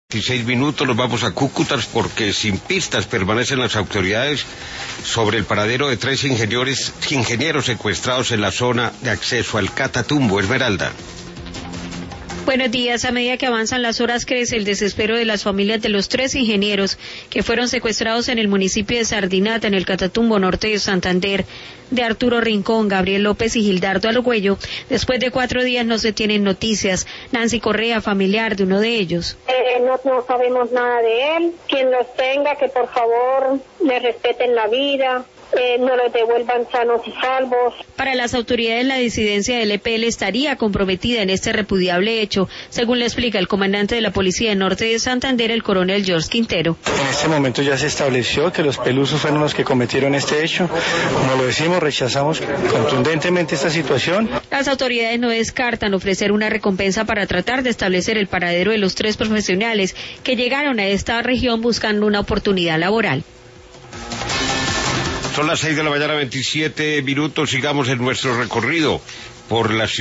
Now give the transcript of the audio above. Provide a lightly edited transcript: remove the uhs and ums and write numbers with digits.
16 minutos, nos vamos a Cúcuta porque sin pistas permanecen las autoridades sobre el paradero de 3 ingenieros secuestrados en la zona de acceso al Catatumbo. Esmeralda. Buenos días. A medida que avanzan las horas crece el desespero de las familias de los 3 ingenieros que fueron secuestrados en el municipio de Sardinata, en el Catatumbo norte de Santander, de Arturo Rincón, Gabriel López y Gildardo Argüello. Después de 4 días no se tienen noticias. Nancy Correa, familiar de uno de ellos. No sabemos nada de él. Quien los tenga, que por favor le respeten la vida. No los devuelvan sanos y salvos. Para las autoridades, la disidencia del EPL estaría comprometida en este repudiable hecho, según le explica el comandante de la Policía del Norte de Santander, el coronel George Quintero. En este momento ya se estableció que los pelusos fueron los que cometieron este hecho. Como lo decimos, rechazamos contundentemente esta situación. Las autoridades no descartan ofrecer una recompensa para tratar de establecer el paradero de los 3 profesionales que llegaron a esta región buscando una oportunidad laboral. Son las 6 de la mañana, 27 minutos. Sigamos en nuestro recorrido por la ciudad.